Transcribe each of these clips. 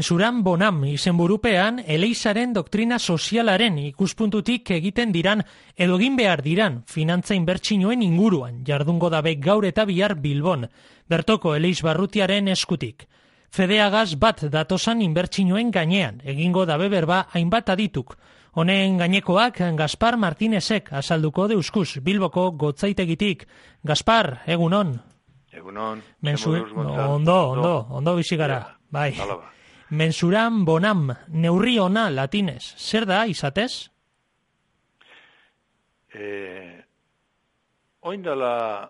Mensuran Bonam izenburupean Eleizaren doktrina sozialaren ikuspuntutik egiten diran edo egin behar diran finantza inbertsioen inguruan jardungo dabe gaur eta bihar Bilbon, bertoko Eleiz Barrutiaren eskutik. Fedeagaz bat datosan inbertsioen gainean egingo dabe berba hainbat adituk. Honen gainekoak Gaspar Martinezek azalduko deuskuz Bilboko gotzaitegitik. Gaspar, egunon. Egunon. Ondo bizi gara. Bai. Mensuran Bonam, neurri ona latinez. Zer da, izatez? Oindala,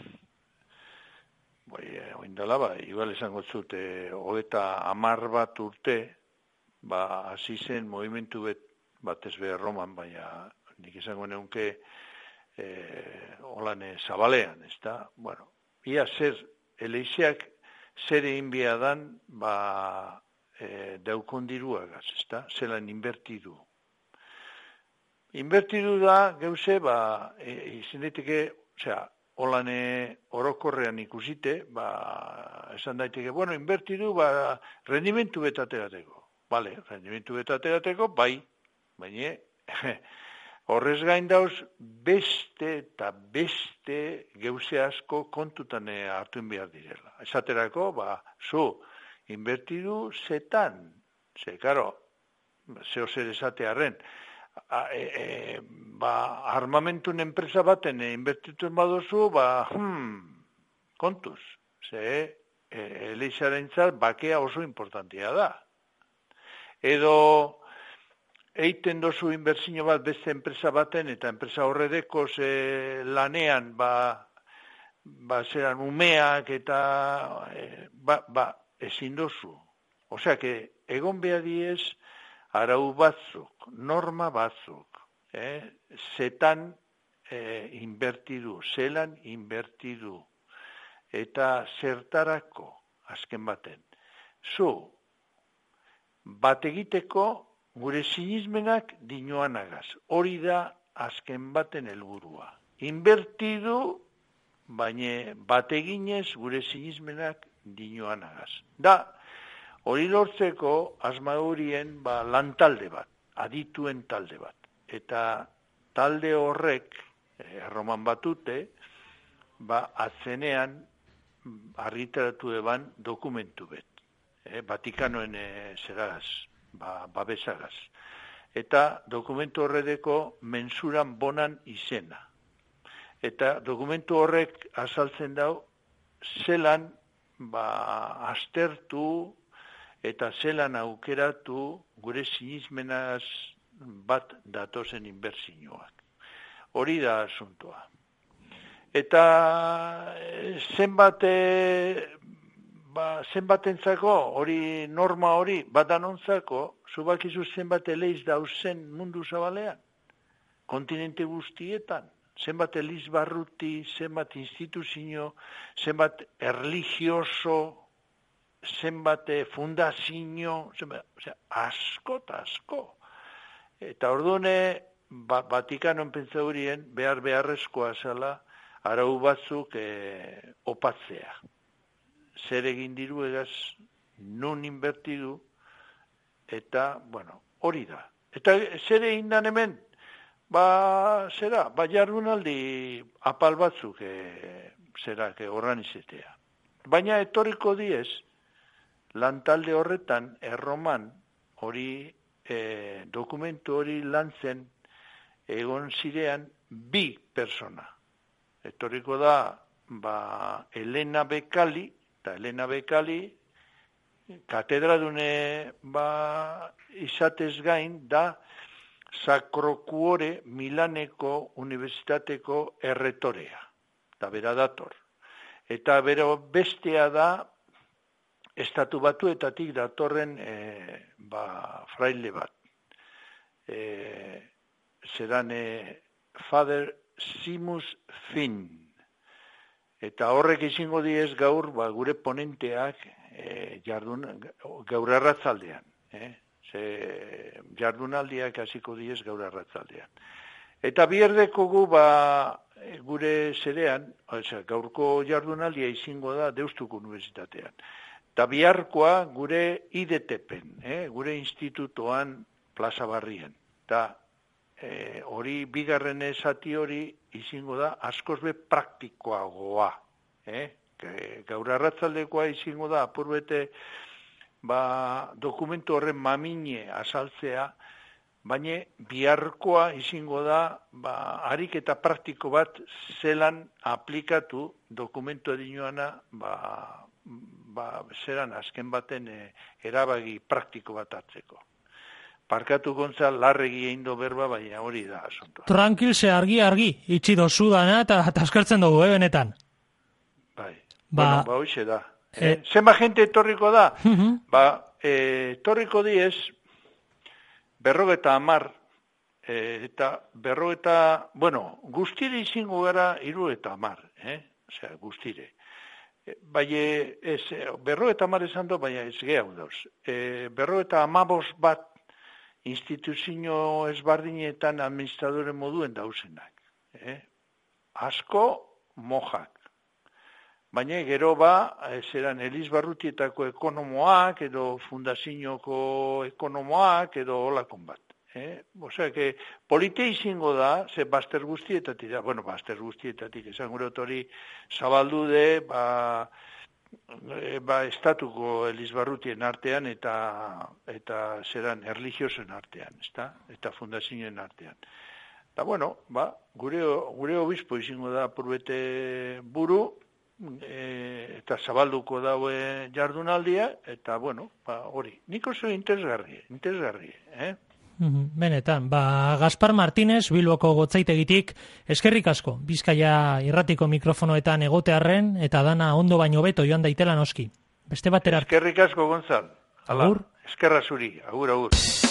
igual esango zut, 30 bat urte, hasi zen movimentu batez be Roman, baina nik esango neunke holane zabalean, ezta? Bueno, ia zer, Eleizeak zer egin biadan, daukon diruagaz, ezta? Zelan inbertidu. Inbertidu da, geuse, izan daiteke, holane orokorrean ikusite, esan daiteke, bueno, inbertidu, rendimentu betaterateko. Bale, rendimentu betaterateko, bai, baina, horrez gain dauz, beste eta beste geuse asko kontutan hartuen behar direla. Esaterako, zu, inbertidu zetan, karo, zeo zer esatearen, armamentun enpresa baten inbertituen baduzu, kontuz, Eleizaren zat, bakea oso importantia da. Edo, eiten dozu inbertsio bat beste enpresa baten, eta enpresa horredeko lanean, zeran umeak, eta, ezin dozu. Osea, egon behar diez, arau batzuk, norma batzuk, zetan inbertidu, zelan inbertidu, eta zertarako, azken baten. Zu, bat egiteko, gure sinismenak dinoanagaz. Hori da azken baten helburua. Inbertidu, baina bat eginez gure sinismenak dinoanagaz. Da, hori lortzeko asmaurien lantalde bat, adituen talde bat. Eta talde horrek, erroman batute, atzenean argitaratu eban dokumentu bet. Vatikanoen zeragaz. Babesagaz. Eta dokumentu horredeko mensuran bonan izena. Eta dokumentu horrek azaltzen dau, zelan aztertu eta zelan aukeratu gure sinismenaz bat datozen inbertsioak. Hori da asuntoa. Eta zenbatentzako, hori norma hori, badanontzako, zubakizu zenbat eleiz dauzen mundu zabalean, kontinente guztietan, zenbat Eleiz Barruti, zenbat instituzio, zenbat erligioso, zenbat fundazio, asko eta asko. Eta orduane, Vatikanoen pentsaurien, beharrezkoa zela, arau batzuk opatzea. Zer egin diru egaz, nun inbertidu, eta, hori da. Eta zer egin dan hemen, jardunaldi apal batzuk, horran izetea. Baina etorriko diez, lantalde horretan, erroman, hori, dokumentu hori lantzen, egon zirean, 2 persona. Etorriko da, Elena Bekali, eta Elena Bekali, katedradune izatez gain, da Sacro Cuore Milaneko Unibertsitateko erretorea. Eta bera dator. Eta bera bestea da, estatu batuetatik datorren fraile bat. Zeran Father Seamus Finn. Eta horrek izango diez gaur, gure ponenteak gaur arratzaldean. Jardunaldiak hasiko diez gaur arratzaldean. Eta bierdeko gure zerean, gaurko jardunaldia izango da Deustuko Unibertsitatean. eta biharkoa gure IDTP-en, gure institutoan plaza barrien. Eta hori bigarren esati hori izango da askoz be praktikoagoa. Gaur arratzaldekoa izango da apurbete dokumentu horren mamine azaltzea, baina biharkoa izango da ariketa praktiko bat zelan aplikatu dokumentu edinoana zelan azken baten erabagi praktiko bat hartzeko. Parkatu gontza larregi egin do berba, baina hori da asuntoa. Tranquilse argi, itxi dozu dana eta askartzen dugu, benetan. Bai, hoxe da. Zenba jente etorriko da? Etorriko diez, 50, eta 50, guztire izango gara 70, osea, guztire. Baina, 50 esan do, baina ez gehiago dauz. 55 bat instituzio ezbardinetan administradore moduen dauzenak. Asko mojak. Baina gero zeran Eliz Barrutietako ekonomoak, edo fundazioko ekonomoak, edo holakon bat. Osea, polite izango da, ze baster guztietatik, esan gure hori zabaldu de, estatuko Eliz Barrutien artean eta zeran erlijiosen artean, eta fundazioen artean. Eta gure obispo izango da apurbete buru, eta zabalduko daue jardunaldia, eta hori, nik oso interesgarri. Benetan, Gaspar Martínez, Bilboko Gotzaitegitik, eskerrik asko, Bizkaia irratiko mikrofonoetan egotearren, eta dana ondo baino beto joan daitela noski. Beste batera. Eskerrik asko, Gonzal. Agur. Eskerra zuri, agur.